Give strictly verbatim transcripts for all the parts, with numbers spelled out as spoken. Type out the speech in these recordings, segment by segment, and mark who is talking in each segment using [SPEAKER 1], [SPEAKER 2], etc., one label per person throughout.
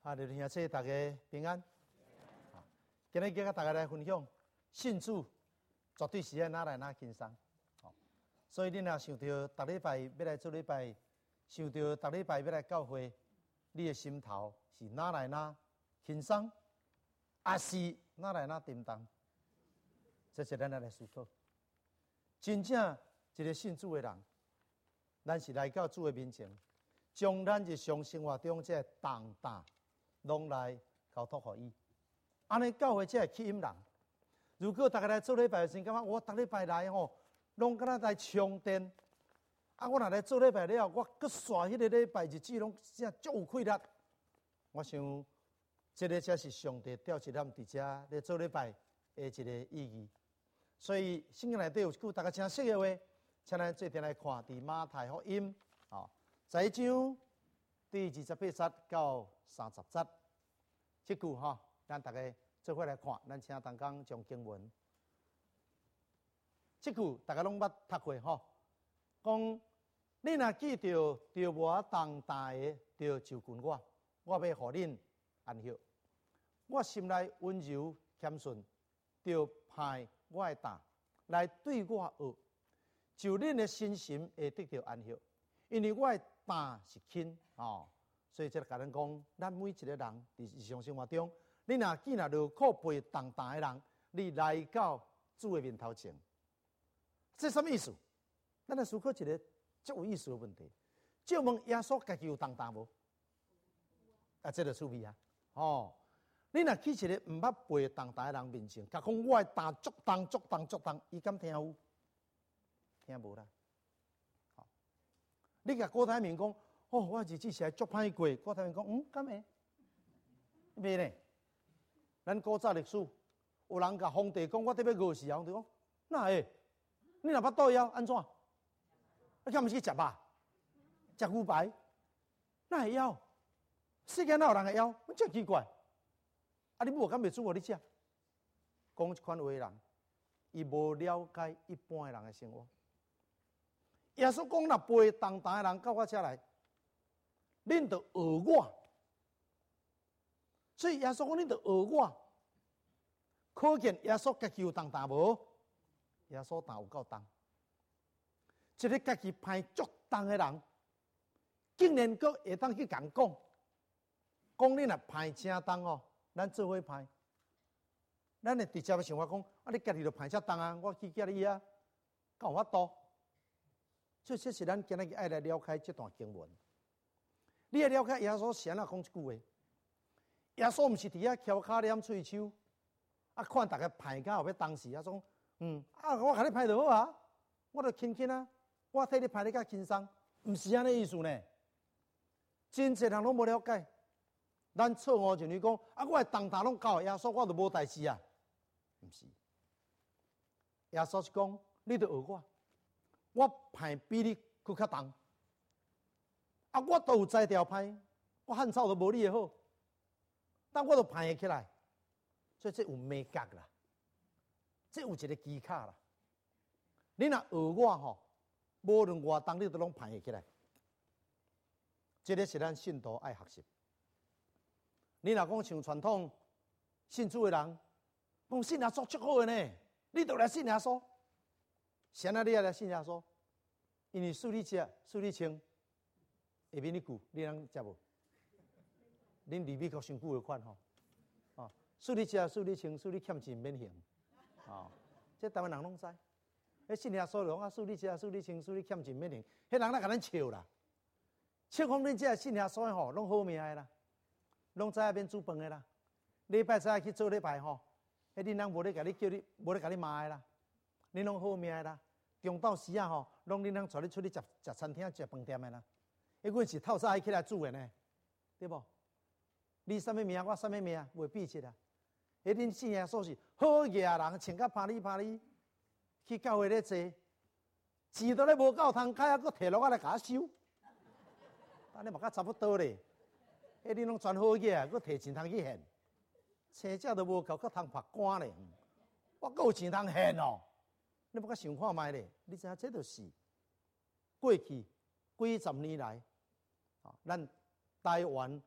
[SPEAKER 1] 啊，弟兄兄姊大家平安。啊，今日跟大家来分享，信主绝对是要哪来哪轻松。哦，所以你若想到逐礼拜要来做礼拜，想到逐礼拜要来教会，你的心头是哪来哪轻松，还是哪来哪沉重？这是咱来思考。真正一个信主的人，咱是来到主的面前，将咱日常生活中这重担拢来交托给伊。安尼教会才会吸引人。如果大家来做礼拜的时候，感觉我逐礼拜来吼，拢敢若来充电。啊，我若来做礼拜了，我搁刷迄个礼拜日子，拢真足有气力。我想，这个才是上帝调一咱伫遮来做礼拜的一个意义。所以圣经内底有一句大家真熟的话，请咱做点来看，伫马太福音啊，十一章第二十八节到三十节，这句哈，咱大家做伙来看。咱请同工将经文，这句大家拢捌读过哈。讲你若记着着我重担的，着就近我，我要互恁安息。我心内温柔谦顺，着派我的担来对我学，就恁的心神会得到安息，因为我的担是轻哦。所以这个甲咱讲，咱每一个人伫日常生活中，你若见若落苦背重担的人，你来到主的面头前，这什么意思？咱来思考一个足有意思的问题。就问耶稣家己有重担无？啊，这就趣味啊！哦，你若去一个毋捌背重担的人面前，甲讲我的担足重足重足重，伊敢听有？听无啦。好，你甲郭台铭讲。哦，我日子是来足歹过，郭台铭讲，嗯，敢会？袂呢？咱古早历史，有人甲皇帝讲，我得要饿死，皇帝讲，哪会？你若捌倒枵，安怎？你敢毋是去食肉？食牛排？哪会枵？世间哪有人会枵？真奇怪。啊，你母敢袂煮互你食？讲即款话的人，伊无了解一般的人的生活。耶稣讲，若背重担的人到我遮来。恁着学我，所以耶稣讲恁着学我，可见耶稣家己有重担无？耶稣担有够重，一个家己派足重的人，竟然阁会当去共讲，讲恁若派正重哦，咱做伙派，咱会直接的想法讲，啊，你家己着派遮重啊，我去叫你啊，敢有法度？所以这是咱今日爱来了解这段经文。你要了解耶稣先啊讲一句话，耶稣毋是伫遐翘脚念喙手，啊看大家歹到后要当时啊说，嗯啊我甲你歹就好啊，我着轻轻啊，我替你歹你较轻松，毋是安尼意思呢。真侪人拢无了解，咱错误就认讲啊，我的重担拢交给耶稣，我着无代志啊，毋是。耶稣是讲，你着学我，我歹比你佫较重。啊！我都有才调歹，我汉草都无你的好，但我都歹会起来，所以这有美感啦，这有一个技巧啦。你若学我吼，无论我当你都拢歹会起来，这个是咱信徒爱学习。你若讲像传统信主的人，讲信耶稣足好的呢，你都来信耶稣，谁啊？你也来信耶稣，因为属你食，属你穿。下面你句，你能食无？恁离美国上久的款吼，哦，属你食，属你穿，属你欠钱免还，哦，这台湾人拢知。迄信耶稣讲啊，属你食，属你穿，属你欠钱免还，迄人哪甲咱笑啦？笑讲恁这信耶稣的吼，拢好命的啦，拢知影免煮饭的啦。礼拜三去做礼拜吼，迄恁人无咧甲你叫你，无咧甲你骂的啦，恁拢好命的啦。中昼时啊吼，拢恁人带你出去食食餐厅、食饭店的啦。迄阮是透早起来煮的呢，对无？你什么名，我什么名，袂比切啊！迄恁信耶稣是好野人，穿甲啪哩啪哩，去教会咧坐，钱都咧无够通开啊，佫摕落来甲我收，安尼嘛甲差不多咧。迄恁拢全好野，佫摕钱通去现，青只都无够，佫通拍官咧。我佫有钱通现哦，你要甲想看觅咧？你知影这就是过去几十年来。啊，咱台湾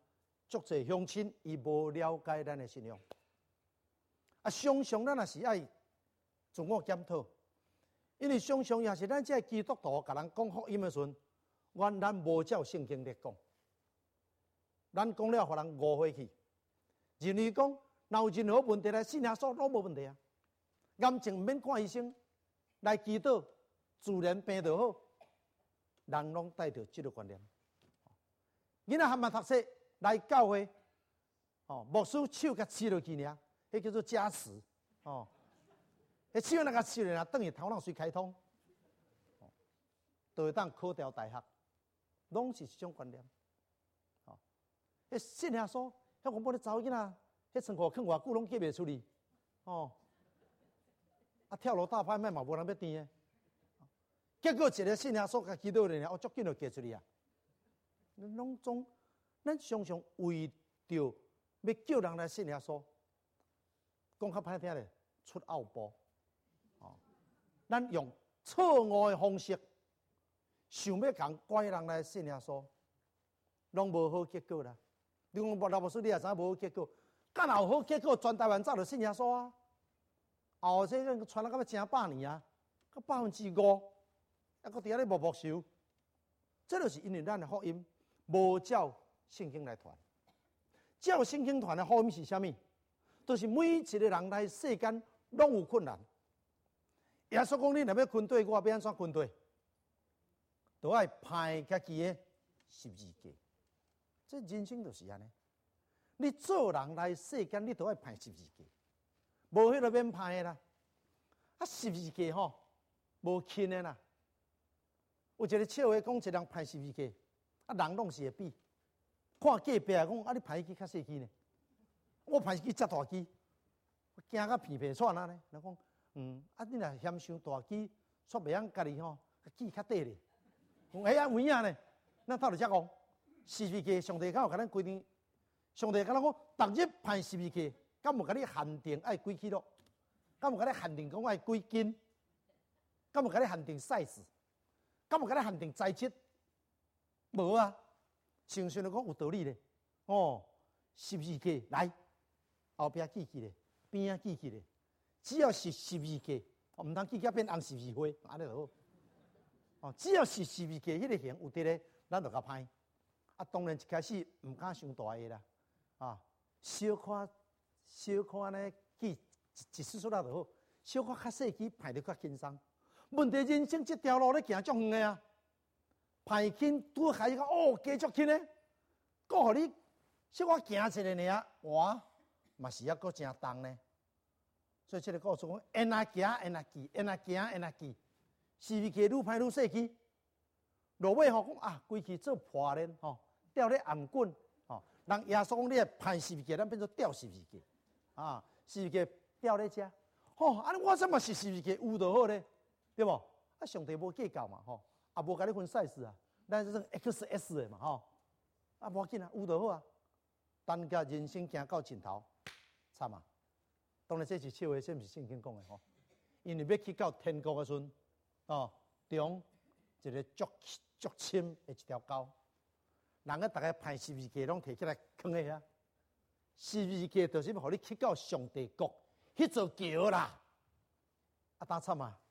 [SPEAKER 1] 足侪乡亲伊无了解咱的信仰，啊，常常咱也是爱自我检讨，因为常常也是咱这基督徒甲人讲福音的时阵，原咱无照圣经咧讲，咱讲了，互人误会去，认为讲若有任何问题来信耶稣拢无问题啊，癌症毋免看医生，来祈祷自然病就好，人拢带着即个观念。囡仔还没读书来教会，哦，牧师手甲刺落去尔，迄叫做加持，哦，迄手那甲刺落，等于头脑随开通，哦，就会当考调大学，拢是这种观念，哦，迄信耶稣，迄我某咧查某囡仔，迄床裤囥偌久拢嫁袂出去，哦，啊跳楼大拍卖嘛无人要甜的，结果一个信耶稣甲祈祷咧，哦，足紧就嫁出去啊。拢总，咱常常为着要叫人来信耶稣，讲较歹听咧，出奥步，哦，咱用错误的方式，想要讲拐人来信耶稣，拢无好结果啦。你讲莫老牧师，你也知影无好结果，敢若有好结果，全台湾早就信耶稣啊！后生个传了到要成百年啊，个百分之五，还搁伫遐咧默默受，这就是因为咱的福音。无照圣经来传，照圣经传的福音是啥物？就是每一个人来世间拢有困难。耶稣讲：你若要军队，我要安怎军队？都爱派家己的十字架。这人生就是安尼。你做人来世间，你都爱派十字架，无迄个免派的啦。啊，十字架吼，无轻的啦。有一个笑话讲，一人派十字架。啊，人拢是会比，看隔壁讲啊，你排机较细机呢，我排机遮大机，我惊甲皮皮喘啊呢。人讲，嗯，啊，你若嫌伤大机，煞袂晓家己吼，机较短咧。讲哎呀，有影呢，咱透着遮讲，十字架上帝敢有甲咱规定，上帝甲咱讲，逐日排十字架，敢有甲你限定爱几起咯？敢有甲你限定讲爱几斤？敢有甲你限定 size？敢有甲你限定材质？无啊，常常就讲有道理咧。哦，十字架来，后壁记起咧，边仔记起咧，只要是十字架，哦，毋通记起变红十字花，安尼就好。哦，只要是十字架迄个形有伫咧，咱就较歹。啊，当然一开始毋敢伤大个啦，啊，小可小可安尼记一一丝丝仔就好，小可较细记排得较轻松。问题人生这条路咧行足远个啊！排轻拄开始讲哦，加足轻咧，搁互你小可行一下尔，哇，嘛是抑搁真重呢。所以这个故事讲，缘来行，缘来记，缘来行，缘来记，十字架愈歹愈细记。落尾吼讲啊，规气做破链吼，吊咧颔棍吼，人耶稣讲你排十字架，咱变做吊十字架啊，十字架吊咧遮，吼，安尼我怎嘛是十字架有就好咧，对无？啊，上帝无计较嘛吼。啊，无甲你分 size 啊，咱是 X S 的嘛吼，啊，无要紧啊，有就好啊。等甲人生行到尽头，惨啊！当然这是笑话，这毋是圣经讲的吼。因为要去到天国的时阵，哦，中一个足足深的一条沟，人个逐个派十字架拢摕起来囥喺遐，十字架就是要互你去到上帝国迄座桥啦，啊，当惨啊！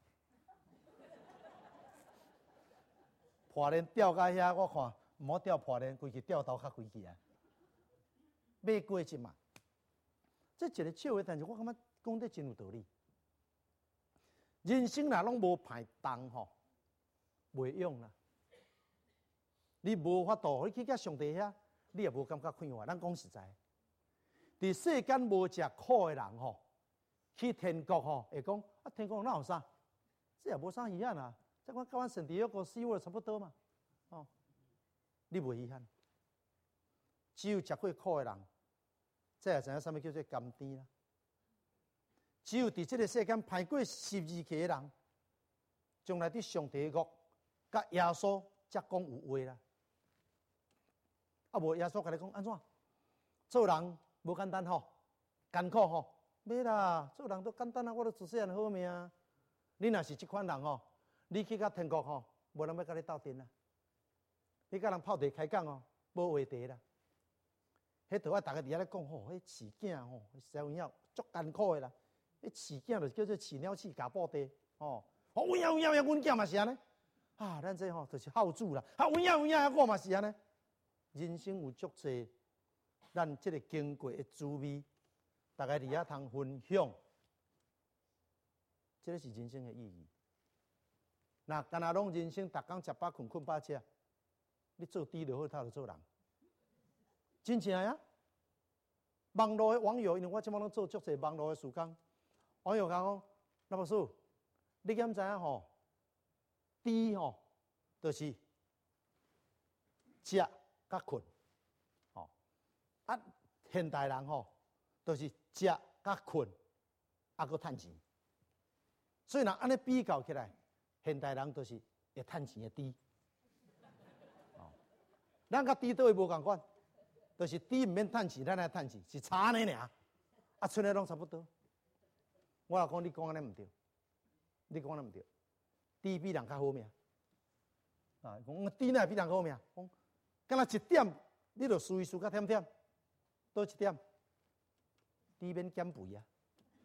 [SPEAKER 1] 破链吊到遐，我看毋好吊破链，规气吊头较规气啊！买过一嘛，这一个笑话，但是我感觉讲得真有道理。人生若拢无排重吼，袂用啦。你无法度，你去甲上帝遐，你也无感觉快活。咱讲实在，伫世间无食苦的人吼，去天国吼，会讲啊，天国哪有啥？这也无啥遗憾啊。这款甲阮圣地亚哥死活差不多嘛，哦，你袂遗憾。只有食过苦的人，才会知影啥物叫做甘甜啦。只有伫这个世间排过十字架的人，将来伫上帝国，甲耶稣才讲有话啦。啊，无耶稣甲你讲安怎？做人无简单吼，艰苦吼，袂啦，做人都简单啊，我都自细汉好命。你若是即款人吼。你去到天国吼，无人要甲你斗阵啊！你甲人泡茶开讲哦，无话题啦。 迄倒啊，大家伫遐咧讲吼，迄饲囝吼，小有影足艰苦的啦。迄饲囝就叫做饲鸟饲家布地，吼，哦，有影有影有影，阮囝嘛是安尼。啊，咱这吼就是好主啦。啊，有影有影，我嘛是安尼。人生有足济，咱即个经过的滋味，大家伫遐通分享，这个是人生的意义。那干那拢人生，逐工食饱困，困饱食，你做猪就好，他就做人，真正呀。网络的网友，因为我即摆拢做足济网络的事工，网友讲讲，那老师，你敢知影吼？猪吼，就是食甲困，吼啊，现代人吼，就是食甲困，啊，搁趁钱。所以若安尼比较起来，现代人就是会趁钱的猪。哦，咱甲猪倒位无共款，就是猪毋免趁钱，咱来趁钱，是差安尼尔。啊，剩的拢差不多。我老讲你讲安尼毋对，你讲安尼毋对，猪比人较好命。啊，讲猪哪比人好命？讲，敢若一点，你著输伊输甲忝忝，倒一点，猪免减肥啊。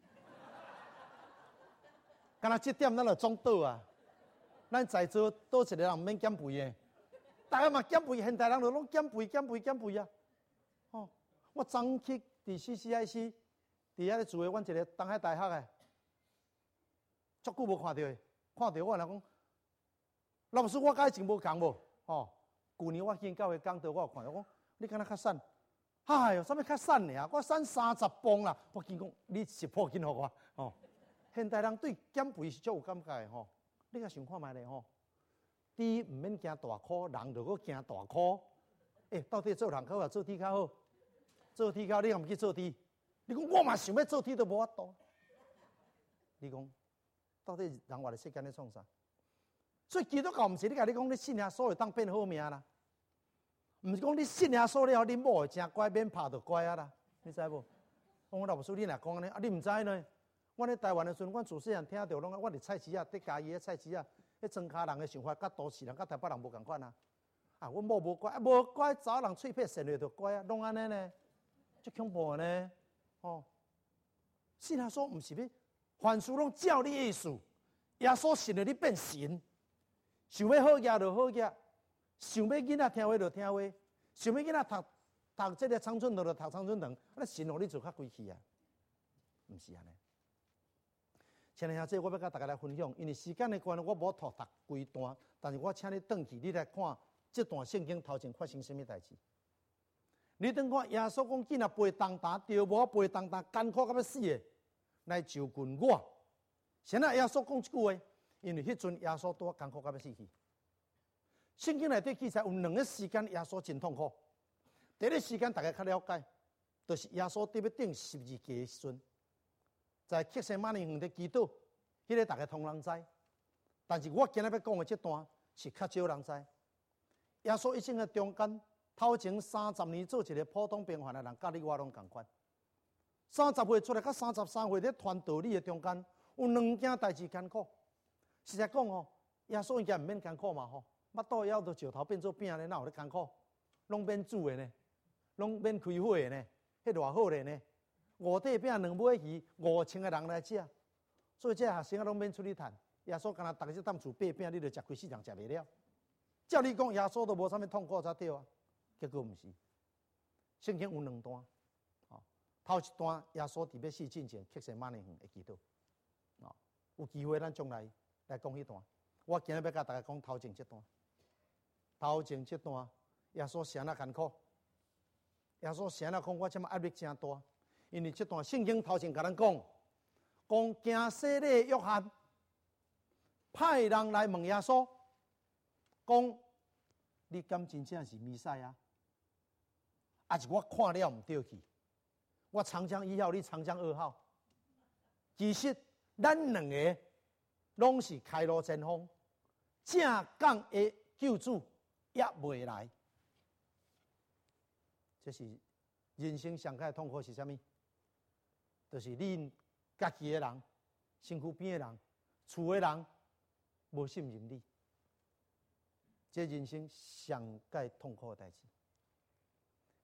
[SPEAKER 1] 敢若这点，咱就总倒啊。咱在座倒一个人毋免减肥的，大家嘛减肥，现代人就拢减肥、减肥、减肥啊。哦，我昨去伫 C C I C， 伫遐咧住的，阮一个东海大学的，足久无看到的，看到我来讲，老师我甲以前无共无？哦，去年我见到的讲道，我有看到，我讲你敢若较瘦，哎哟，啥物较瘦尔？我瘦三十磅啦！我见讲你食破紧互我哦。现代人对减肥是足有感觉的吼。你甲想看觅咧吼，猪毋免惊大箍，人就搁惊大箍。诶、欸，到底做人好啊，做猪较好？做猪较好，你敢毋去做猪？你讲我嘛想要做猪，都无法度。你讲到底人活的世间咧创啥？所以基督教毋是你甲你讲，你信耶稣会当变好命啦。毋是讲你信耶稣了，恁某会真乖，免拍就乖啊啦。你知无？我老师你若讲安尼，啊你毋知呢？我咧台湾的时阵，阮自细汉听到拢，我伫菜市啊，伫家己的菜市啊，迄庄脚人的想法，甲都市人、甲台北人无共款啊。啊，阮某无乖，啊无乖，查人喙皮善落就乖啊，拢安尼呢，足恐怖呢。哦，信耶稣毋是要凡事拢照你意思，耶稣信了你变神，想要好业就好业，想要囡仔听话就听话，想要囡仔读读这个长春堂就读长春堂，啊，神互你做较规气啊，毋是安尼。亲爱兄弟，我要甲大家来分享，因为时间的关系，我无读读规段，但是我请你转去，你来看这段圣经头前发生什么代志。你等看耶稣讲，囡仔背重担，着无背重担，艰苦到要死的，来就近我。现在耶稣讲一句话，因为迄阵耶稣拄艰苦到要死去。圣经内底记载有两个时间，耶稣真痛苦。第一个时间大家较了解，就是耶稣伫要顶十字架的时阵。在克西马尼园的祈祷，迄个大家通人知。但是我今日要讲的这段是较少人知。耶稣一生的中间，头前三十年做一个普通平凡的人，甲你我拢共款。三十岁出来，甲三十三岁咧传道理的中间，有两件代志艰苦。实在讲哦，耶稣应该毋免艰苦嘛吼，腹肚枵到石头变做饼咧，哪有咧艰苦？拢免煮的呢，拢免开火的呢，迄偌好咧呢。五块饼两尾鱼，五千个人来食，所以这学生啊拢免出去趁。耶稣干那逐日去踮厝八饼，你著食开四人食袂了。照你讲，耶稣都无啥物痛苦才对啊，结果毋是。圣经有两段，哦，头一段耶稣伫要死之前，克西马尼园会祈祷，哦，有机会咱将来来讲迄段。我今日要甲大家讲头前这段，头前这段耶稣谁那艰苦，耶稣谁那讲我这么压力真大。因为这段圣经头前甲咱讲，讲行洗礼约翰派人来问耶稣，讲你敢真正是弥赛亚？还是我看了唔对去？我长江一号，你长江二号。其实咱两个拢是开路前锋，正港的救主也未来。这是人生上界痛苦是啥物？就是恁家己的人、身躯边的人、厝的人无信任你，这人生上界痛苦的代志。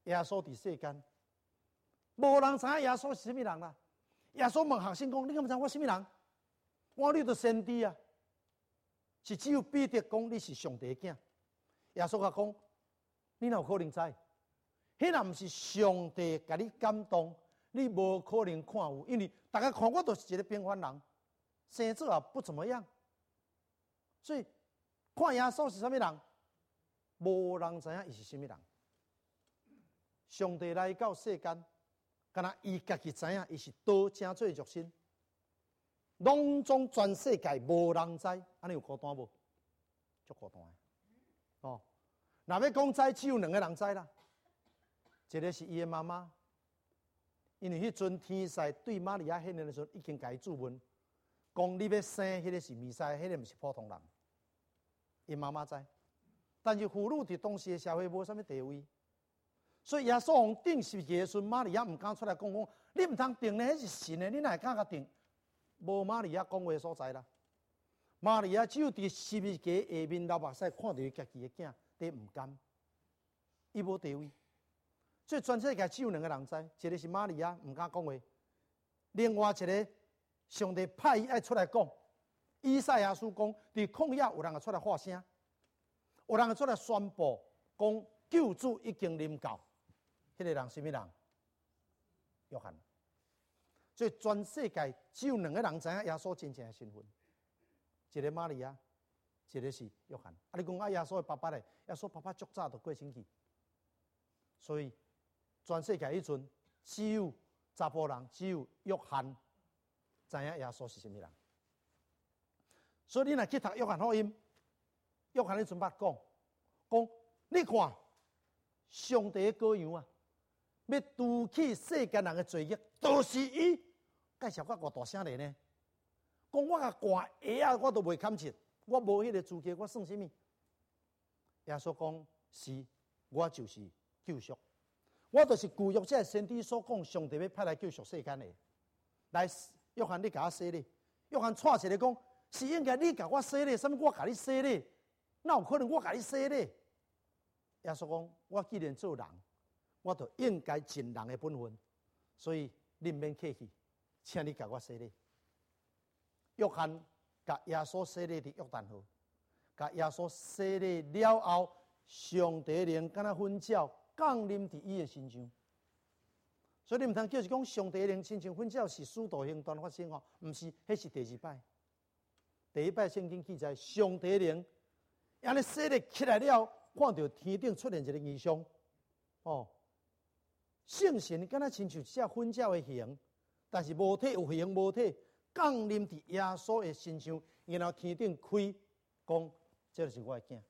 [SPEAKER 1] 耶稣伫世间，无人知影耶稣是什么人啦。耶稣问学生讲：你敢知我什么人？我你就先知啊，是只有彼得讲你是上帝的囝。耶稣甲讲：你哪有可能知？迄若毋是上帝甲你感动，你无可能看有，因为大家看我都是一个平凡人，生做也不怎么样。所以看耶稣是什么人，无人知影伊是什么人。上帝来到世间，敢若伊家己知影伊是刀正做肉身，拢总全世界无人知，安尼有孤单无？足孤单的。哦，若要讲知，只有两个人知啦。一个是伊的妈妈，因为迄阵天使对玛利亚显现的时候，已经甲伊注问，讲你要生迄个是弥赛，迄个毋是普通人。伊妈妈知，但是妇女伫当时的社会无啥物地位，所以耶稣王定十字架的时阵，玛利亚毋敢出来讲讲，你毋通定呢，迄是神的，你哪会敢甲定？无玛利亚讲话所在啦。玛利亚只有伫十字架下面流目屎，看到伊家己的囝，伫毋甘，伊无地位。所以全世界只有两个人知，一个是玛利亚毋敢讲话，另外一个上帝派伊爱出来讲。以赛亚书讲，伫旷野有人会出来发声，有人会出来宣布，讲救主已经临到。迄个人是啥物人？约翰。所以全世界只有两个人知影耶稣真正的身份，一个玛利亚，一个是约翰。啊，你讲啊，耶稣的爸爸咧？耶稣爸爸足早就过身去，所以全世界迄阵只有查甫人，只有约翰知影耶稣是什么人。所以你若去读约翰福音，约翰迄阵捌讲，讲你看上帝的羔羊啊，要除去世间人的罪孽，就是伊。介绍我偌大声咧呢？讲我甲寒鞋啊，我都袂堪切，我无迄个资格，我算什么？耶稣讲是，我就是救赎，我就是旧约这先知所讲，上帝要派来救赎世间的。来，约翰你甲我洗礼，约翰串起来讲。是应该你甲我洗礼，什么我甲你洗礼？哪有可能我甲你洗礼？耶稣讲：我既然做人，我就应该尽人的本分，所以你唔免客气，请你甲我洗礼。约翰甲耶稣洗礼伫约旦河，甲耶稣洗礼了后，上帝灵敢若粉鸟降临伫伊的身上。所以你唔通叫是讲上帝灵亲像粉鸟是使徒行传发生哦，毋是，迄是第二摆。第一摆圣经记载，上帝灵安尼洗礼起来了，看到天顶出现一个异象，哦，圣神敢若亲像一只粉鸟的形，但是无体有形无体，降临伫耶稣的身上，然后天顶开，讲这就是我的囝。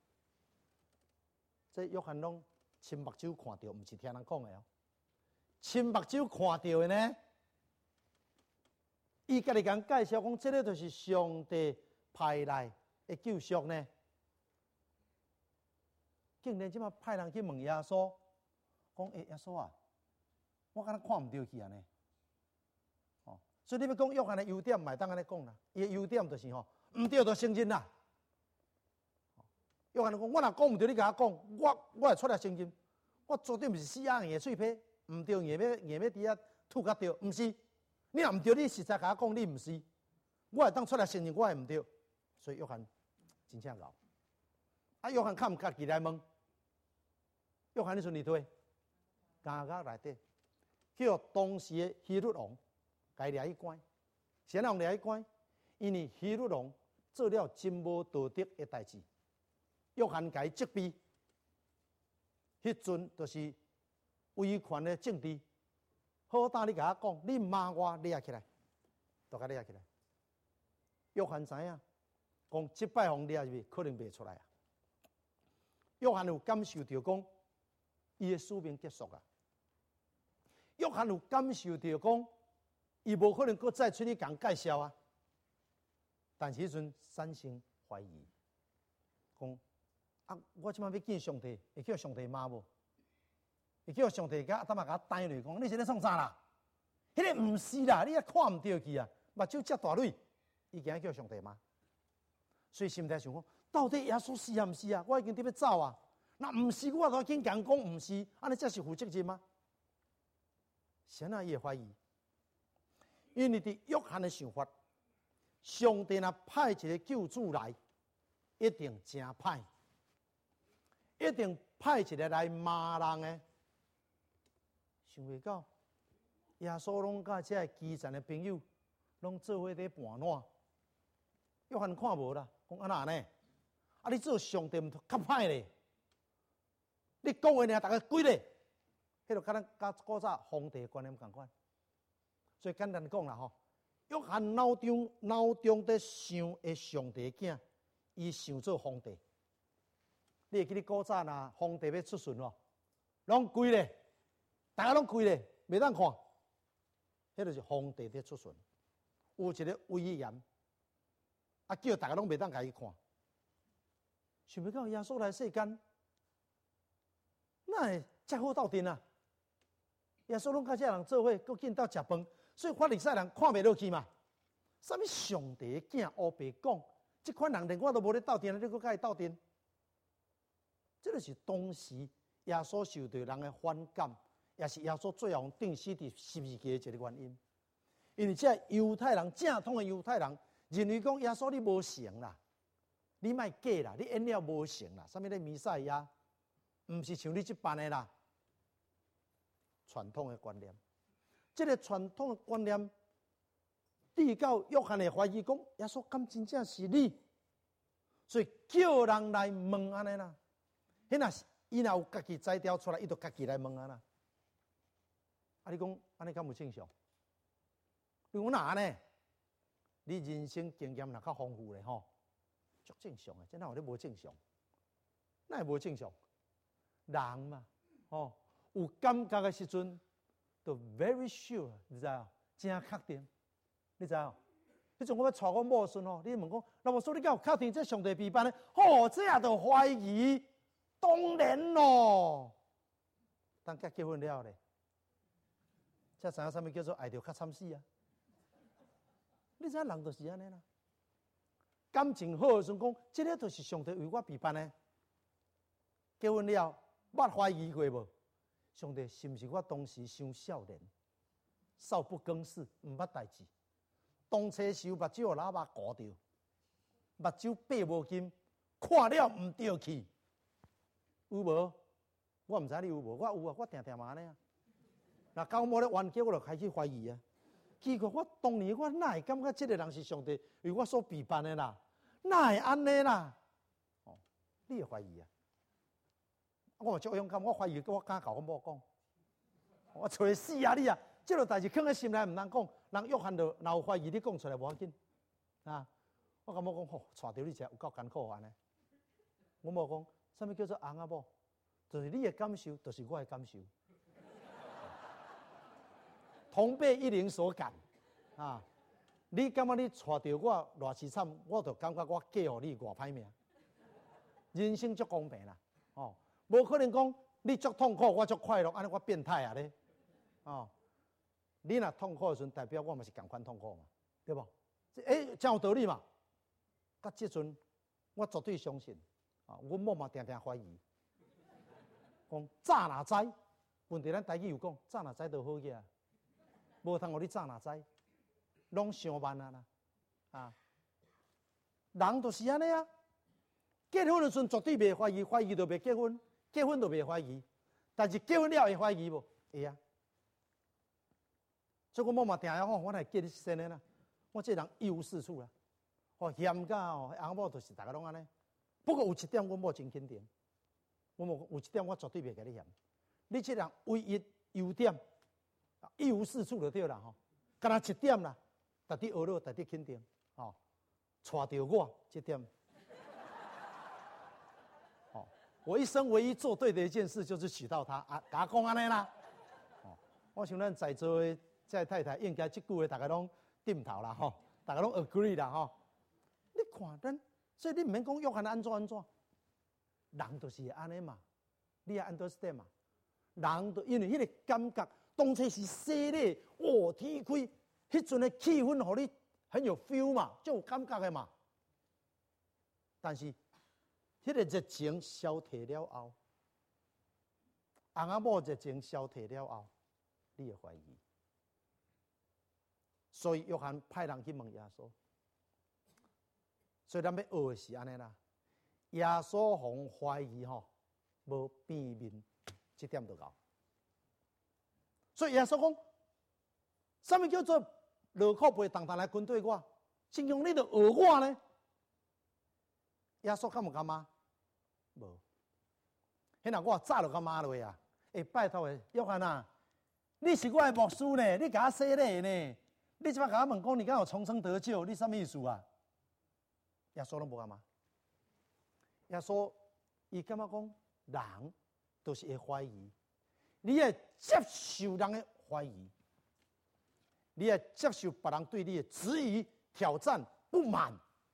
[SPEAKER 1] 这约翰拢亲目睭看到，毋是听人讲的哦，亲目睭看到的呢。伊家己讲介绍讲，这个就是上帝派来的救赎呢。竟然即马派人去问耶稣，讲：诶、欸，耶稣啊，我敢若看唔到去安尼。哦，所以你要讲约翰的优点，唔系当安尼讲啦。伊的优点就是吼，唔对就承认啦。约翰讲：我若讲唔对，你甲我讲，我我会出来承认。我绝对唔是死硬硬脆皮，唔对硬要硬要伫遐吐甲对，唔是。你若唔对，你实在甲我讲，你唔是，我会当出来承认我会唔对，所以约翰真正牛。啊，约翰看唔家己来问，约翰你阵你对，监狱内底叫当时的希律王，甲伊掠去关，谁人掠去关？因为希律王做了真无道德的代志，约翰甲伊责备，迄阵就是威权的政治。好胆你甲我讲，你骂我抓起来，就甲抓起来。约翰知影，讲即摆互抓入去，可能袂出来啊。约翰有感受到讲，伊的使命结束啊。约翰有感受到讲，伊无可能搁再出去共介绍啊。但是迄阵产生怀疑，讲啊，我即摆要见上帝，会叫上帝骂无？会叫上帝甲他妈甲带落讲，你是咧创啥啦？迄个毋是啦，你也看唔到去啊！目睭遮大蕊，伊惊叫上帝骂，所以心态想讲，到底耶稣是啊毋是啊？我已经伫要走啊！ 那唔是我都紧讲讲，唔是，安尼才是负责任吗？神啊，伊会怀疑，因为伫约翰的想法，上帝若派一个救主来，一定真歹，一定派一个来骂人的。想袂到，耶稣拢甲这基层的朋友，拢做伙伫盘烂。约翰看无啦，讲安那呢？啊，你做上帝毋较歹咧？你讲话尔，大家鬼咧？迄就甲咱甲古早皇帝观念共款。所以简单讲啦吼，约翰脑中脑中伫想的上帝囝，伊想做皇帝。你会记你古早呐，皇帝要出巡咯，拢跪咧，大家拢跪咧，袂当看。迄就是皇帝伫出巡，有一个威严，啊叫大家拢袂当家己看。想袂到耶稣来世间，那会遮好斗阵啊！耶稣拢甲这人做伙，搁见到食饭，所以法利赛人看袂落去嘛。什么上帝的囝乌白讲，这款人连我都无咧斗阵，你搁甲伊斗阵？这就是当时耶稣受到人的反感，也是耶稣最后钉死伫十字架的一个原因。因为这犹太人正统的犹太人认为讲耶稣你无成啦，你莫假啦，你演了无成啦，啥物咧弥赛亚，毋是像你这般的啦。传统的观念，这个传统的观念，递到约翰的怀疑讲耶稣敢真正是你，所以叫人来问安尼啦。迄若是伊若有家己摘掉出来，伊就家己来问啊啦。啊，你讲安尼敢有正常？你讲哪呢？你人生经验若较丰富咧吼，足正常诶，真哪有咧无正常？哪会无正常？人嘛，吼、哦，有感觉诶时阵，都 very sure， 你知啊？真确定，你知啊？迄阵我要带我某孙吼，你问讲，那我说你敢有确定这上帝批判咧？吼、哦，这也就怀疑。当然咯，等甲结婚了咧，才知影啥物叫做爱着较惨死啊！你知影人就是安尼啦，感情好的时阵讲，这个就是上帝为我备办的。结婚了，捌怀疑过无？上帝是毋是我当时伤少年，少不更事，毋捌代志。当初时目睭喇叭糊着，目睭闭无金，看了毋对去。有无？我毋知你有无？我有啊，我定定嘛安尼啊。那到某咧冤家，我就开始怀疑啊。奇怪，我当年我哪会感觉这个人是上帝为我所备办的啦？哪会安尼啦？哦，你会怀疑啊？我足勇敢，我怀疑，我敢甲我某讲，我找死啊你啊！这个代志放在心内，毋通讲。人约翰就若有怀疑，你讲出来无要紧啊。我甲某讲，吼，带着你遮有够艰苦安尼。我某讲。什么叫做翁仔某？就是你的感受，就是我的感受。同被一灵所感啊！你感觉你带着我偌凄惨，我就感觉我嫁互你偌歹命。人生足公平啦，哦，无可能讲你足痛苦，我足快乐，安尼我变态啊咧，哦，你若痛苦的时阵，代表我嘛是共款痛苦嘛，对不？诶，真有道理嘛。到即阵，我绝对相信。啊！阮某嘛定定怀疑，讲早若知，问题咱台语有讲，早若知就好个，无通互你早若知，拢伤慢啊啦！啊，人就是安尼啊，结婚的时阵绝对袂怀疑，怀疑就袂结婚，结婚就袂怀疑，但是结婚了会怀疑无？会啊！所以阮某嘛定定讲，我来结你先的啦，我这人一无是处啦，哦，嫌甲哦，翁某就是大家拢安尼。不过有一点，阮某真肯定，阮某有一点，我绝对袂甲你嫌。你这人唯一优点，一无是处就对啦吼。干那一点啦，特地学了，特地肯定，吼，带着我这点。哦，我一生唯一做对的一件事，就是娶到她啊，甲讲安尼啦。哦，我想咱在座的这太太，应该这句话大家拢点头啦吼，大家拢 agree 啦吼。你看咱。所以你唔免讲约翰安怎安怎，人就是安尼嘛，你也 understand 嘛？人就因为迄个感觉，当初是洗礼，哦天开，迄阵的气氛，互你很有 feel 嘛，就有感觉的嘛。但是，迄个热情消退了后， 翁仔某热情消退了后，你会怀疑。所以约翰派人去问耶稣。所以咱要学的是安尼啦。耶稣互怀疑吼，无变面，这点就够。所以耶稣讲，什么叫做劳苦背重担来跟对我？圣经你著学我呢？耶稣敢有敢骂？无。迄若我早就甲骂落啊！哎，拜托诶，约翰啊，你是我的牧师呢，你甲我洗礼呢？你即摆甲我问讲，你敢有重生得救？你什么意思啊？耶稣拢无敢骂。耶稣伊感觉讲，人都是会怀疑，你会接受人的怀疑，你会接受别人对你的质疑、挑战、不满。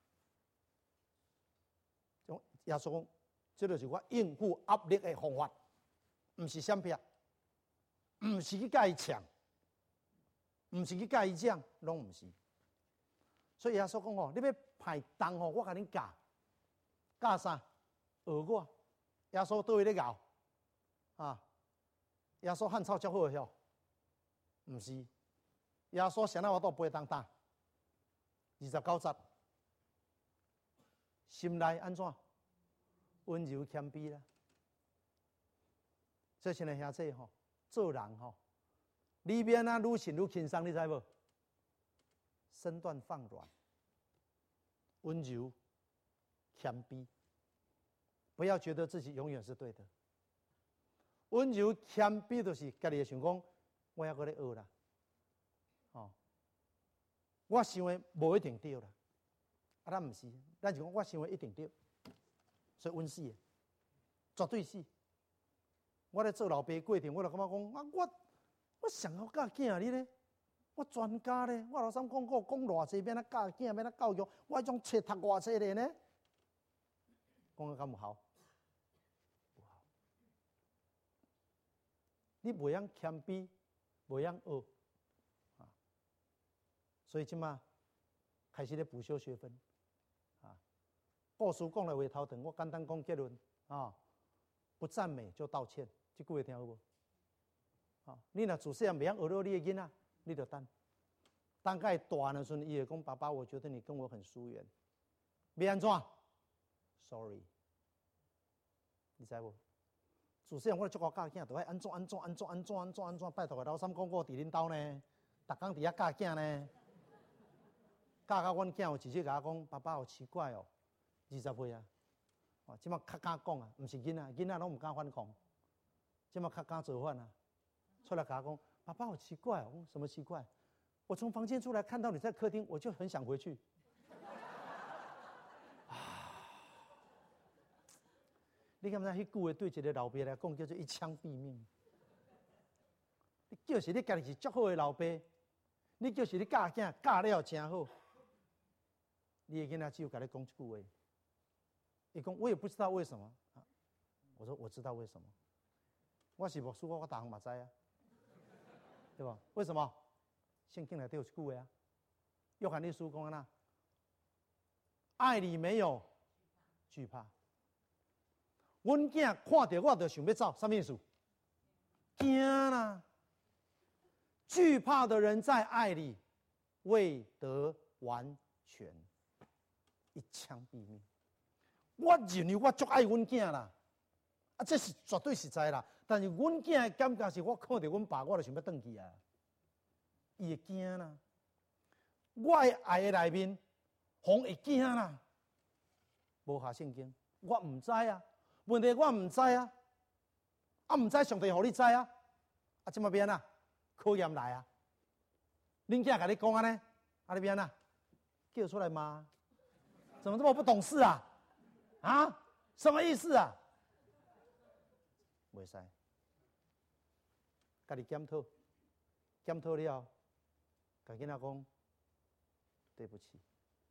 [SPEAKER 1] 耶稣讲，这就是我应付压力的方法，唔是闪避，唔是去甲伊抢，唔是去甲伊讲，拢唔是。所以耶稣讲吼，你要派重吼，我甲恁教，教啥？学我。耶稣倒位咧教啊？耶稣汉草足好晓，唔是。耶稣谁那我倒背当打？二十九节，心内安怎？温柔谦卑啦。这现在兄弟吼，做人吼，里面啊愈信愈轻松，你知无？身段放软，温柔谦卑，不要觉得自己永远是对的。温柔谦卑就是家己会想讲，我还阁咧学啦，哦，我想的无一定对啦，啊，咱唔是，咱就讲我想的一定对。所以温死的，绝对是。我咧做老爸过程，我就感觉讲啊，我我上好教囝你咧，我专家咧，我老三讲过讲偌济，免啊教囝，免啊教育，我迄种册读偌济咧呢，讲得敢有效？有效。你袂晓谦卑，袂晓学，啊，所以即马开始咧补修学分。故事讲来话头长，我简单讲结论啊！不赞美就道歉，这句话听好无？啊，你若自细汉袂晓学到你的囡仔，你就等，等甲伊大的时阵，伊会讲：“爸爸，我觉得你跟我很疏远。”要安怎 ？Sorry， 你知无？自细汉我咧足够教囝，就爱安怎安怎安怎安怎安怎安怎，拜托个老三讲过伫恁兜呢，逐工伫遐教囝呢，教到阮囝有一日甲我讲：“爸爸，好奇怪哦。”二十岁啊，哦，即马较敢讲啊，毋是囡仔，囡仔拢毋敢反抗，即马较敢做饭啊，出来甲我讲，爸爸好奇怪哦，什么奇怪？我从房间出来看到你在客厅，我就很想回去。你敢知迄句话对一个老爸来讲叫做一枪毙命？你叫是你家己是足好的老爸，你叫是你教囝教了真好，你的囡仔只有甲你讲一句话。伊讲我也不知道为什么，啊、我说我知道为什么，我是牧师，我我大项嘛知啊，对吧？为什么？圣经内底有一句话啊，约翰一书讲啊，爱里没有惧怕。阮囝看到我就想要走，什么意思？惊啦！惧怕的人在爱里未得完全，一枪毙命。我认为我足爱阮囝啦，啊，这是绝对实在啦。但是阮囝的感觉是我看到阮爸，我就想要转去啊。伊会惊啦，我的爱的内面，风会惊啦。无下圣经，我唔知啊。问题我唔知啊，啊唔知上帝互你知啊，啊怎么变啊？考验来啊！恁囝甲你讲安尼，啊你变啊？叫出来吗？怎么这么不懂事啊？啊，什么意思啊？袂使，家己检讨，检讨了后，甲囡仔讲，对不起，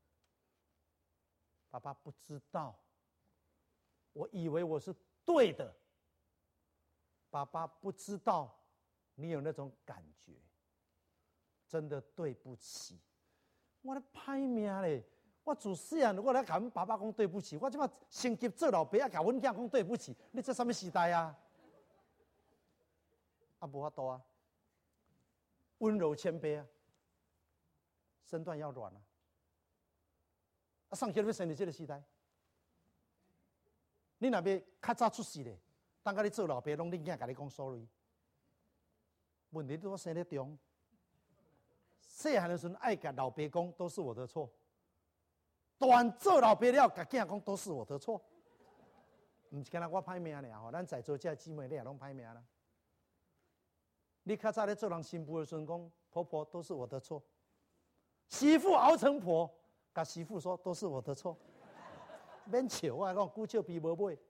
[SPEAKER 1] 爸爸不知道，我以为我是对的，爸爸不知道你有那种感觉，真的对不起，我咧歹命咧。我自细汉，我来甲阮爸爸讲对不起。我即马升级做老爸，啊，甲阮囝讲对不起。你这什么时代啊？ 啊，无法度啊，温柔谦卑啊，身段要软啊，啊，上起要生伫这个时代，你若要较早出世咧，当甲你做老爸，拢恁囝甲你讲 sorry。问题都生咧中，细汉的时候爱甲老爸讲都是我的错，当做老爸了，甲囝讲都是我的错，唔是干那我歹命尔吼，咱在座这姊妹你也拢歹命啦。你较早咧做人新妇的时候讲婆婆都是我的错，媳妇熬成婆，甲媳妇说都是我的错，免笑我讲久笑比无尾，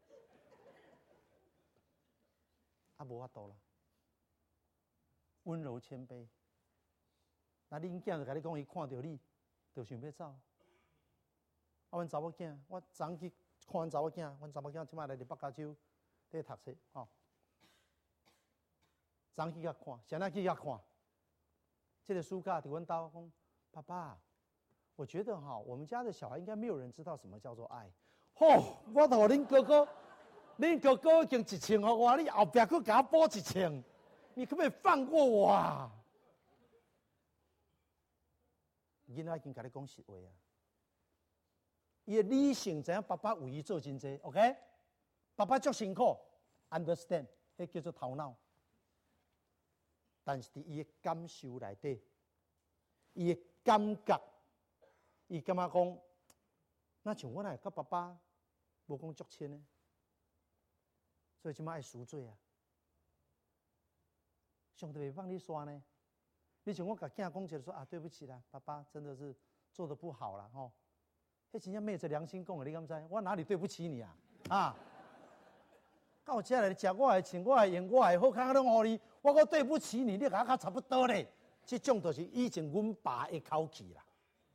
[SPEAKER 1] 啊无法度啦。温柔谦卑，那恁囝就甲你讲，伊看到你，就想要走。啊，阮查某囝，我昨去看阮查某囝，阮查某囝即摆来伫北加州伫读册吼。昨去甲看，谁仔去甲看？这个暑假伫阮兜讲，爸爸，我觉得哈，我们家的小孩应该没有人知道什么叫做爱。吼、哦，我同恁哥哥，恁哥哥已经一千互我，你后壁佫甲我补一千。你可不可以放过我啊？囡仔已经甲你讲实话啊！伊的理性知影爸爸为伊做真济 ，OK？ 爸爸足辛苦 ，understand， 迄叫做头脑。但是伫伊的感受内底，伊的感觉，伊感觉讲，那像我来甲爸爸无讲足亲呢，所以即摆爱赎罪啊！上帝袂放你刷呢？你像我甲囝讲起来说啊，对不起啦，爸爸真的是做得不好啦，吼。迄真正昧着良心讲的，你敢知？我哪里对不起你啊？啊！到遮来食我的、穿我的、用我的，好康拢互你，我阁对不起你，你甲我较差不多咧。这种就是以前阮爸的口气啦。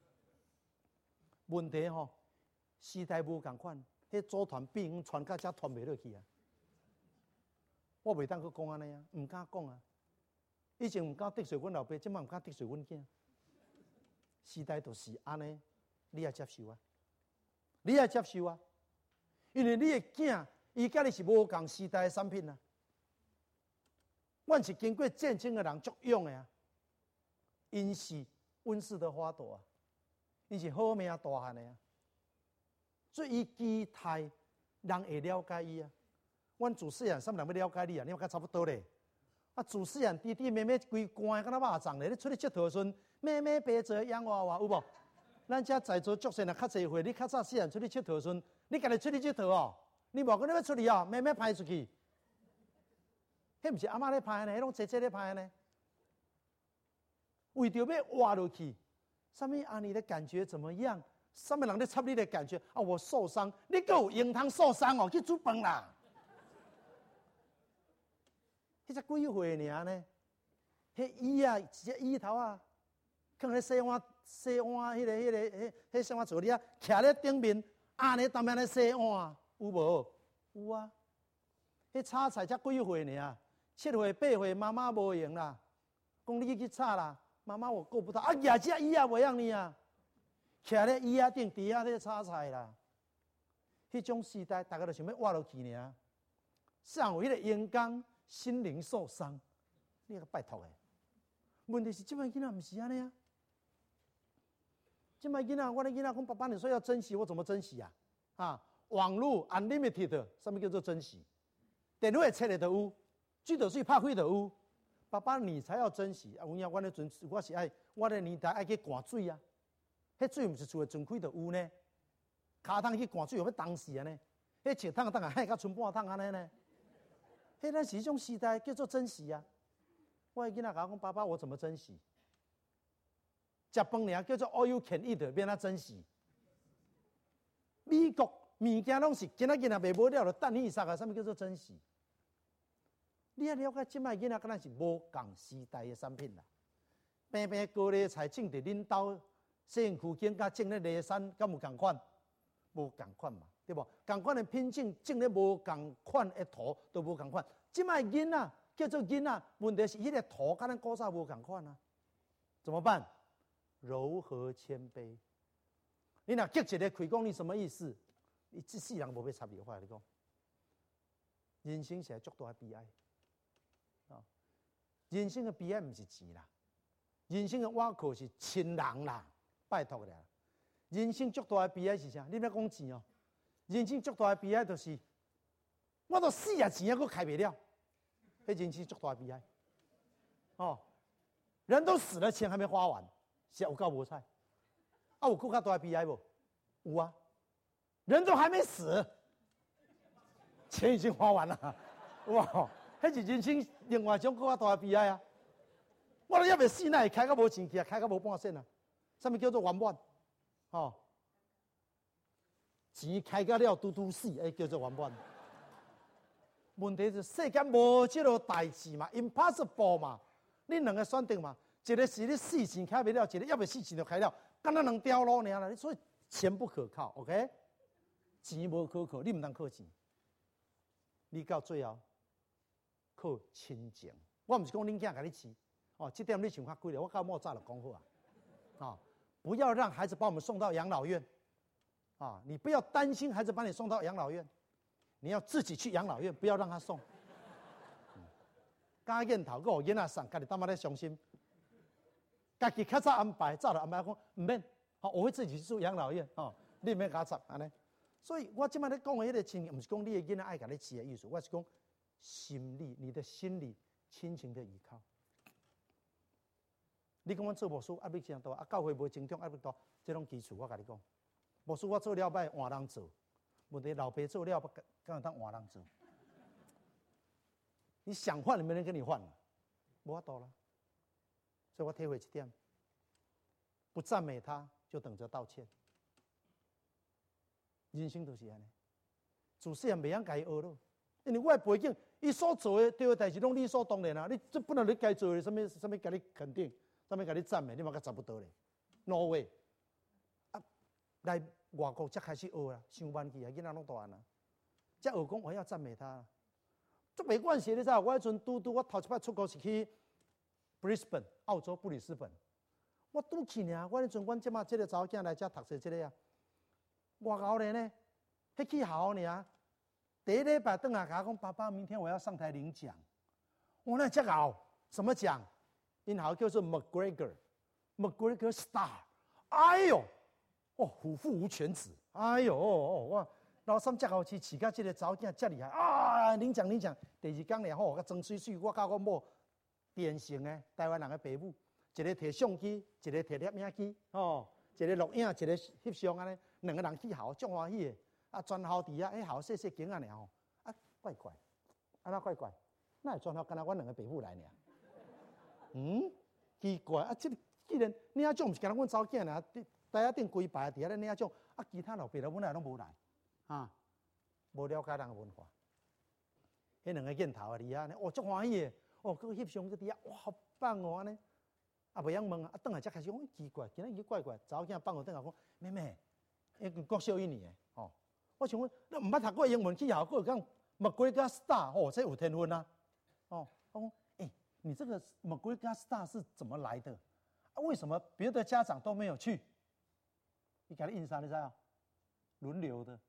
[SPEAKER 1] 问题吼，时代无共款，迄组团兵传到遮传袂落去啊。我袂当去讲安尼啊，唔敢讲啊。以前唔敢得罪阮老爸，即摆唔敢得罪阮囝。时代就是安尼，你也接受啊，你也接受啊，因为你的囝，伊甲你是无共时代的产品啊。阮是经过战争的人作用的啊，因是温室的花朵啊，因是好命大汉的啊，所以伊期待人会了解伊啊。阮自细汉，啥物人要了解你啊？你嘛甲差不多咧。啊，自细汉弟弟妹妹规关敢若肉粽咧，你出去佚佗的时阵，妹妹白泽洋娃娃有无？咱遮在座足些人较侪岁，你较早细汉出去佚佗的时阵，你家己出去佚佗哦，你无讲你要出去哦，妹妹派出去，迄毋是阿嬷咧派呢，迄拢姐姐咧派呢。为着要活落去，啥物啊？你的感觉怎么样？啥物人咧插你的感觉啊？我受伤，你佫有用通受伤哦？去煮饭啦！迄才几岁尔呢？迄椅啊，一只椅头啊，放咧洗碗、洗碗迄、那个、迄、那个、迄、迄洗碗槽里啊，徛咧顶面，安尼当面咧洗碗，有无？有啊。迄炒菜才几岁尔？七岁、八岁，妈妈无用啦，讲你去炒啦，妈妈我够不到，啊，举只椅啊，袂让你啊，徛咧椅啊顶底下咧炒菜啦。迄种时代，大家都想要活落去尔，上有迄个阳光。心灵受伤，你个拜托诶！问题是这摆囡仔唔是安尼啊！这摆囡仔，我的囡仔讲爸爸，你说要珍惜，我怎么珍惜啊？啊，网络 unlimited， 什么叫做珍惜？电话切咧就有，水道水拍开就有。爸爸，你才要珍惜啊！有影，我咧阵，我是爱，我咧年代爱去灌水啊。迄水毋是厝诶泉开就有呢，骹桶去灌水，要当时啊呢。迄石桶当啊海甲剩半桶安尼呢。迄咱是一种时代，叫做珍惜啊！我的囡仔甲我讲，爸爸，我怎么珍惜？食饭尔叫做 all you can eat， 免啊珍惜。美国物件拢是今仔日若卖无了，就等伊杀啊！啥物叫做珍惜？你也了解，即摆囡仔敢若是无共时代的产品啦。平平高丽菜种伫恁兜西园区间，甲种咧梨山，敢有共款？无共款嘛？对不？共款的品种，种咧无共款的土都无共款。即摆囡仔叫做囡仔，问题是迄个土甲咱古早无共款啊。怎么办？柔和谦卑。你若激一个开讲，你什么意思？你这世人无要插你，我跟你讲，人生是足大的悲哀啊！ 人生的悲哀不是钱啦，人生的瓦靠是亲人啦，拜托啦。人生最大的悲哀是啥？你莫讲钱哦，人生最大的悲哀就是，我都死啊钱啊，佫开不了，迄人生最大的悲哀。哦，人都死了，钱还没花完，是有够无彩。啊，有佫较大的悲哀无？有啊，人都还没死，钱已经花完了，哇！迄是人生另外一种更较大的悲哀啊！我都还未死，哪会开到无钱去啊？开到无半仙啊？什么叫做圆满？哦，钱开到了嘟嘟死，哎，叫做圆满。问题是世间无这个代志嘛 ，impossible 嘛。你两个选择嘛，一个是你死钱开不了，一个要未死钱就开了，干那两条路尔啦。所以钱不可靠 ，OK？ 钱无可靠，你唔通靠钱，你到最后。靠亲情，我唔是讲恁囝甲你饲，哦，这点你想较贵了。我到末早就讲好啊，啊，不要让孩子把我们送到养老院，啊，你不要担心孩子把你送到养老院，你要自己去养老院，不要让他送。家燕头个囡仔送，家己当妈咧伤心，家己较早安排，早就安排讲唔免，好，我会自己去住养老院，哦，你免甲插安尼。所以我即摆咧讲的迄个亲情，唔是讲你的囡仔爱甲你饲的意思，我是讲。心力，你的心理亲情的依靠。你讲我做牧师压力真大，啊，教会无增长压力大，这种基础我甲你讲。牧师我做了摆换人做，问题老爸做了不敢当换人做。你想换，没人跟你换了，无法度了。所以我体会一点：不赞美他，就等着道歉。人生就是安尼，自细汉袂晓家己学咯。因为我的背景，伊所做的对的代志拢理所当然啊！你这本来你该做的，什么什么，给你肯定，什么给你赞美，你嘛个找不到咧。no way！ 啊，来外国才开始学啦，上班去啊，囡仔拢大汉啦，才学讲我要赞美他。这没关系，你知道？我迄阵拄拄，我头一摆出国是去 Brisbane 澳洲布里斯本，我拄去尔，我迄阵阮即马即个查某囝来遮读册即个啊，外高咧呢，迄去好尔。第一礼拜回来，甲我讲爸爸，明天我要上台领奖。我那遮敖，什么奖？因好叫做 McGregor，McGregor Star。哎呦，哦，虎父无犬子。哎呦，哦，我老三遮敖去饲甲这个查某囝遮厉害啊！领奖领奖。第二天咧吼，甲装水水，我甲我某典型的台湾人的爸母，一个摕相机，一个摕摄影机，哦，一个录影，一个翕相安尼，两个人去好，足欢喜的。啊，全校伫啊，迄校细细景啊，尔吼，啊，怪怪，啊那怪怪，那全校敢若阮两个爸母来尔，嗯，奇怪，啊，这既然领奖毋是敢若阮查某囝尔，台仔顶规排伫遐咧领奖，啊，其他老爸老母来拢无来，啊，无了解人的文化，迄两个镜头啊伫遐呢，哦，足欢喜的，哦，佮翕相佮伫遐，哇，好棒哦，安尼，啊，袂晓问啊，啊，转来才开始讲奇怪，今日伊怪怪，查某囝放学转来讲，妹妹，迄国小一年的，哦。我想问，你唔捌读过英文去校，佫有讲 McGregor Star， 哦，这有天分啊！哦，我讲，哎、欸，你这个 McGregor Star 是怎么来的？啊，为什么别的家长都没有去？你给他印啥？你知道？轮流的。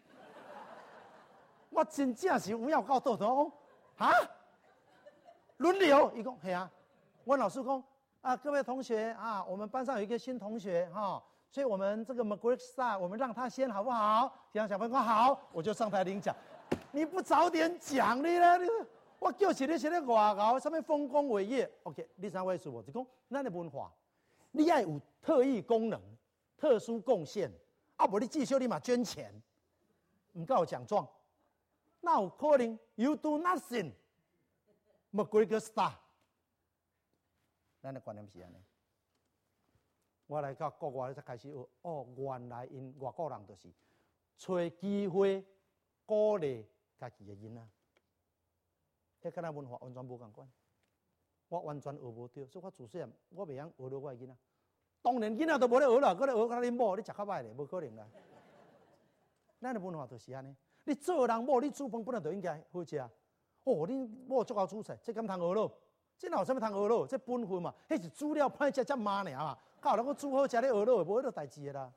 [SPEAKER 1] 我真正是有要到倒头，啊？轮流？伊讲系啊。我老师讲啊，各位同学啊，我们班上有一个新同学哈。哦，所以我们这个 McGregor Star， 我们让他先好不好？这样小朋友说好，我就上台领奖。你不早点讲你呢？你我叫起你写咧外校，什么丰功伟业 ？OK， 你知我意思无？就讲咱的文化，你要有特异功能、特殊贡献，啊，无你至少你嘛捐钱，唔够奖状，那有可能 you do nothing McGregor Star， 咱的观念是安尼。我来到国外才开始学，哦，原来因外国人就是找机会鼓励家己的囡仔，迄跟咱文化完全无共款。我完全学无到，所以我自细汉我袂晓学到我的囡仔。当然囡仔都无咧学啦，搁咧学甲恁某，你食较歹咧，无可能啦。咱的文化就是安尼，你做人某，你煮饭本来就应该好食。哦，恁某足够煮菜，这敢通学咯？这哪有啥物通学咯？这本分嘛，迄是煮了歹食才骂尔嘛。到人讲煮好食咧学咯，无迄个代志啦。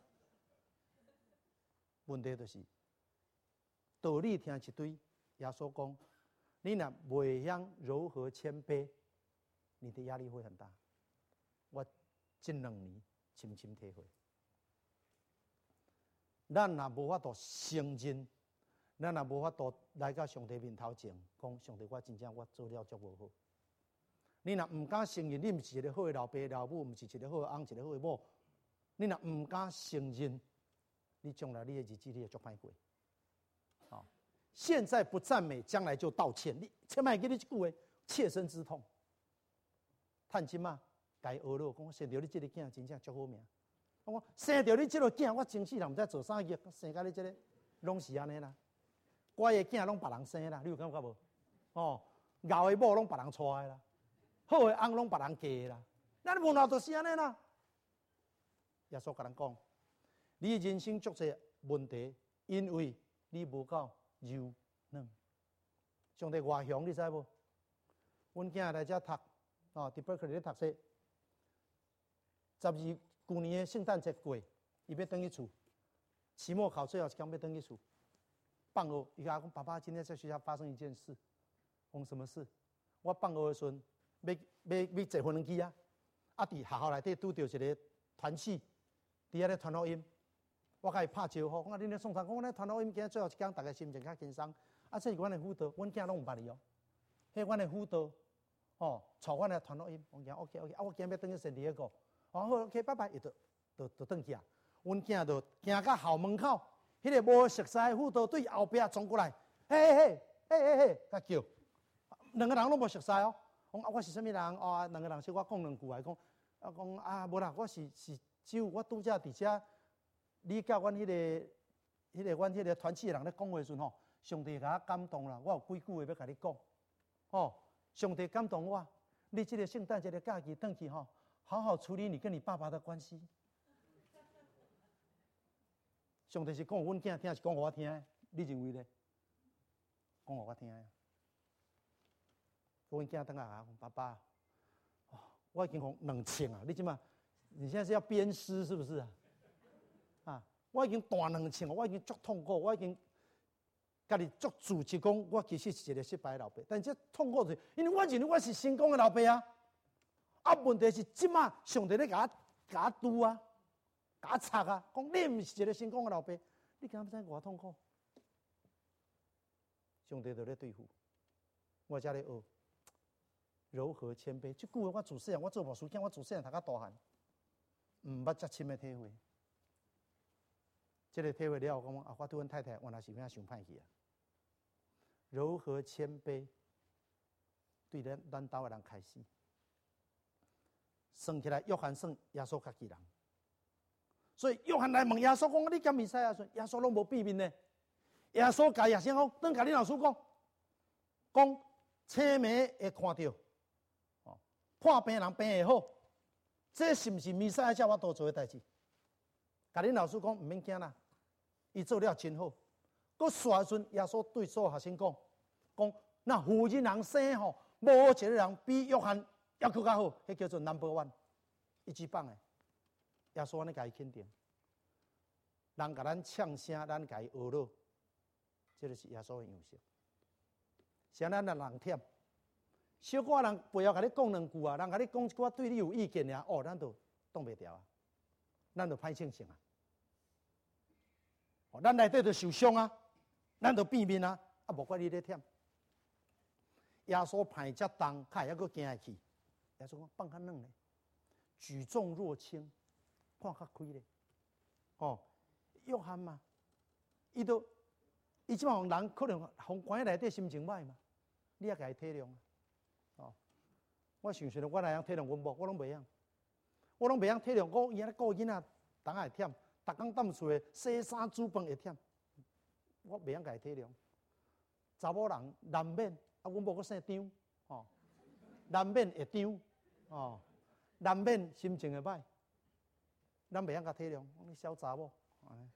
[SPEAKER 1] 问题就是道理听一堆，耶稣讲，你若袂晓柔和谦卑， 你的压力会很大。我这两年深深体会，咱若无法度承认，咱若无法度来到上帝面头前，讲上帝，我真正我做了足无好。你若唔敢承认，你唔是一个好的老爸老母，唔是一个好的翁，一个好的某，你若唔敢承认，你将来你的日子你会足歹过。好，现在不赞美，将来就道歉。你千万记你这句话，切身之痛。趁今嘛，该学了，讲我生到你这个囝真正足好命。我生到你这个囝，我真世人唔知做啥业，生到你这个拢是安尼啦。我的囝拢别人生啦，你有感觉无？哦，熬的某拢别人带的啦。好的翁拢别人嫁啦，咱无闹就是安尼啦。耶稣甲咱讲，你人生足侪问题，因为你无够柔软。上帝外乡你知无？阮囝来遮读，哦，伫伯克利咧读书。十二旧年的圣诞节过，伊要转去厝。期末考最后一天要转去厝。放学，伊甲我讲：“爸爸，今天在学校发生一件事。”我讲什么事？我放学的时阵。要要要坐飞机啊！啊，伫学校内底拄到一个团契，伫遐咧传录音，我甲伊拍招呼，讲啊，恁咧创啥？讲我咧传录音，今日最后一天，大家心情较轻松。啊，这是阮的辅导，阮囝拢唔捌你哦。迄阮的辅导，哦，带阮来传录音。我讲 OK OK， 啊，我今日要转去圣地亚哥，哦好 OK， 拜拜，伊就就就转去啊。阮囝就行到校门口，迄个无熟悉的辅导对后壁冲过来，嘿嘿嘿嘿嘿嘿，甲叫，两个人拢无熟悉哦。讲啊，我是啥物人？哦，两个人说，我讲两句来讲，啊讲啊，无啦，我是是只有我拄则伫遮，你甲阮迄个、迄个阮迄个团契的人咧讲话时阵吼，上帝甲我感动啦，我有几句话要甲你讲，哦，上帝感动我，你这个圣诞节的假期转去吼，好好处理你跟你爸爸的关系。上帝是讲阮囝听，是讲我听的，你认为呢？讲我听的。阮囝等下讲，爸爸，哦，我已经讲两千啊！你即嘛，你现在是要鞭尸是不是啊？啊，我已经断两千，我已经足痛苦，我已经家己足自责讲，我其实是一个失败的老爸。但这痛苦是，因为我认为我是成功的老爸啊。啊，问题是即嘛，上帝咧甲我甲我拄啊，甲我插啊，讲你唔是一个成功的老爸，你敢知偌痛苦？上帝就咧对付我，才咧学。柔和谦卑，这句话我自细汉我做牧师，囝我自细汉读到大汉，唔捌遮深的体会。这个体会了后，讲啊，我对阮太太原来是有影想歹去啊。柔和谦卑，对咱咱兜的人开始，算起来，约翰算耶稣较奇人。所以约翰来问耶稣讲：“你敢弥赛亚？”说耶稣拢无避面呢。耶稣甲耶稣讲：“等甲你老师讲，讲青梅会看到。”看病人病会好，这是不是弥赛亚叫我多做的代志？甲恁老师讲，唔免惊啦，伊做了真好。佮刷时阵，耶稣对所有学生讲，讲那富人人生吼，无一个人比约翰要佫较好，迄叫做 number one， 一级棒诶。耶稣安尼甲伊肯定，人甲咱呛声，咱甲伊学了，这就是耶稣的样式。像咱的人忝。小可人背后甲你讲两句啊，人甲你讲一句对你有意见呀，哦，咱就挡袂牢啊，咱就歹清醒啊，哦，咱内底就受伤啊，咱就变面啊，啊，无怪你咧忝。耶稣派遮重，较还佫惊下去。耶稣讲放较软咧，举重若轻，看较开咧。哦，约翰嘛，伊都伊即帮人可能互关喺内底心情歹嘛，你也甲伊体谅啊。哦，我想想，我哪样体谅阮某，我拢袂晓，我拢袂晓体谅。我伊安尼顾囡仔，当下会忝，逐工踮厝诶洗衫煮饭会忝，我袂晓甲伊体谅。查某人难免，啊，阮某佫姓张，哦，难免会张，哦，难免心情会歹，咱袂晓甲体谅。你小查某，安尼，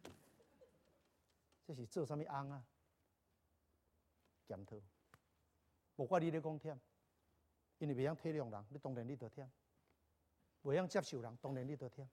[SPEAKER 1] 这是做啥物翁啊？检讨，无怪你咧讲忝。因为袂晓体谅人，你当然你就忝；袂晓接受人，当然你就忝。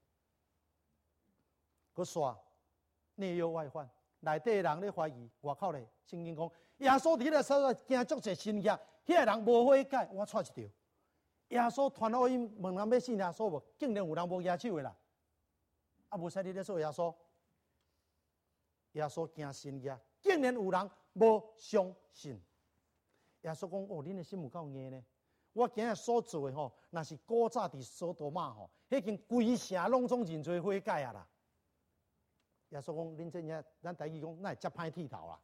[SPEAKER 1] 佮煞内忧外患，内底人咧怀疑，外口咧圣经讲，耶稣伫迄个所在惊足侪新嘢，迄个人无悔改，我带一条。 耶稣传福音问人要信耶稣无？竟然有人无举手的啦！啊，无使你咧说耶稣，耶稣惊神耶，竟然有人无相信。耶稣讲：哦，恁的心有够硬呢！我今日所做的吼，若是古早伫索多玛吼，迄间规城拢总真侪悔改啊啦！耶稣讲：恁这样，咱台语讲，那会遮歹剃头啦。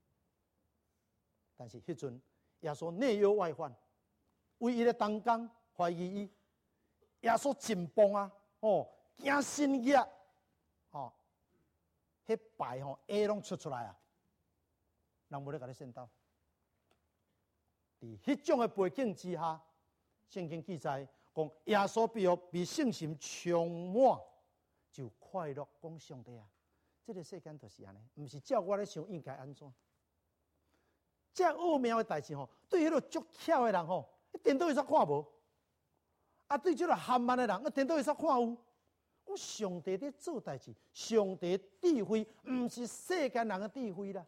[SPEAKER 1] 但是迄阵，耶稣内忧外患，为伊咧当工怀疑伊，耶稣真棒啊！哦，惊神耶！哦，迄牌吼 A 拢出出来啊，人无咧甲你信道。伫迄种的背景之下，圣经记载讲，耶稣必要被圣心充满，就快乐讲上帝啊！这个世间就是安尼，毋是照我咧想应该安怎。这奥妙的代志吼，对迄个足巧的人吼，一点都会煞看无；啊，对这个含慢的人，一点都会煞看有。讲上帝在做代志，上帝智慧毋是世间人的智慧啦。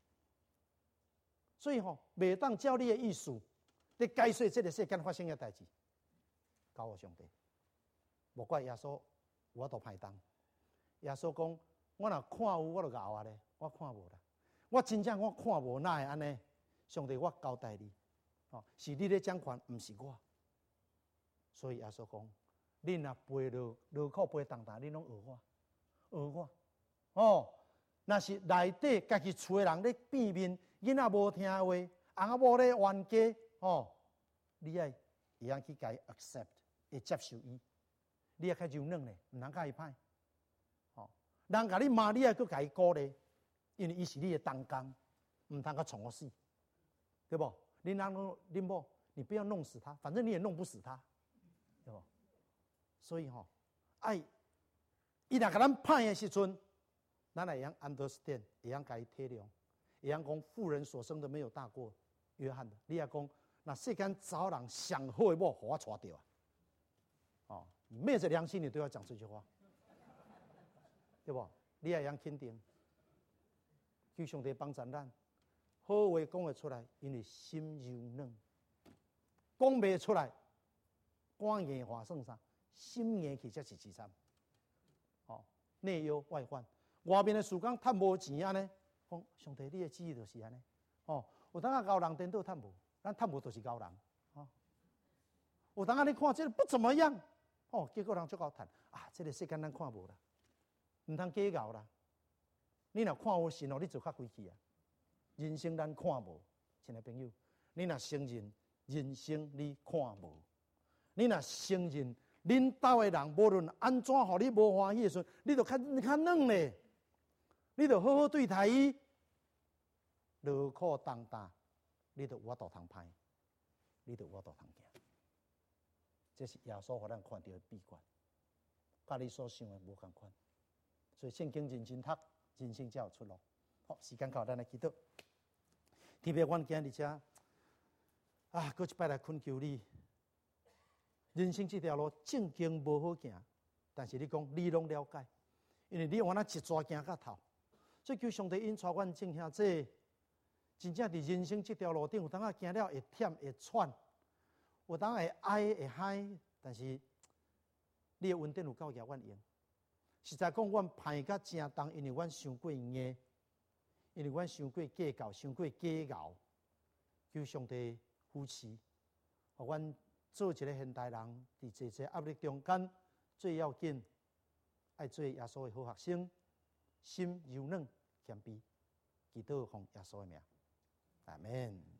[SPEAKER 1] 所以吼，袂当照你的意思，伫解说这个世间发生的代志，交互上帝。无怪耶稣有法度歹当。耶稣讲：我若看有，我就咬啊咧；我看无啦。我真正我看无，哪会安尼？上帝，我交代你，哦，是你咧掌权，毋是我。所以耶稣讲：恁若背落落苦背重担，恁拢学我，学我。哦，若是内底家己厝的人咧变面。囡仔无听话，翁某咧冤家，哦，你爱会晓去甲伊 accept， 会接受伊，你爱较柔软咧，毋通甲伊歹。哦，人甲你骂，你爱搁甲伊鼓励，因为伊是你的同工，毋通甲创我死，对不？恁人恁某，你不要弄死他，反正你也弄不死他，对不？所以吼、哦，爱伊若甲咱歹的时阵，咱会晓 understand， 会晓甲伊体谅。会晓讲妇人所生的没有大过约翰的，你也讲那世间找人上好的某，互我娶掉啊！哦，你昧着良心，你都要讲这句话，对不？你也要肯定，求上帝帮助咱，好话讲会出来，因为心柔软；讲袂出来，官言话算啥？心硬去才是凄惨。哦，内忧外患，外面的事工趁无钱安尼。讲上帝，你的旨意就是安尼。哦，有当啊交人颠倒趁无，咱趁无就是交人。哦，有当啊你看这个不怎么样，哦，结果人足够趁啊，这个世间咱看无啦，唔通假交啦。你若看有神哦，你就较规气啊。人生咱看无，亲爱朋友，你若承认人生你看无，你若承认恁兜的人无论安怎，互你无欢喜的时阵，你就较较软咧。你就好好对待伊，劳苦重担，你就有法度通歹，你就有法度通行。这是耶稣互咱看到的秘诀，甲你所想的无共款。所以圣经认真读，人生才有出路。好，时间到，咱来祈祷。特别阮今日遮啊，搁一摆来恳求你，人生这条路正经无好行，但是你讲你拢了解，因为你往那一抓行到头。所以求上帝因带阮正兄这真正伫人生这条路顶，有当啊行了会忝会喘，有当会哀会嗨，但是你的稳定有够举阮用。实在讲，阮歹甲正重，因为阮伤过硬，因为阮伤过计较，伤过计较。求上帝扶持，互阮做一个现代人，伫这些压力中间，最要紧爱做耶稣的好学生。心柔软谦卑，祈祷奉耶稣的名，阿门。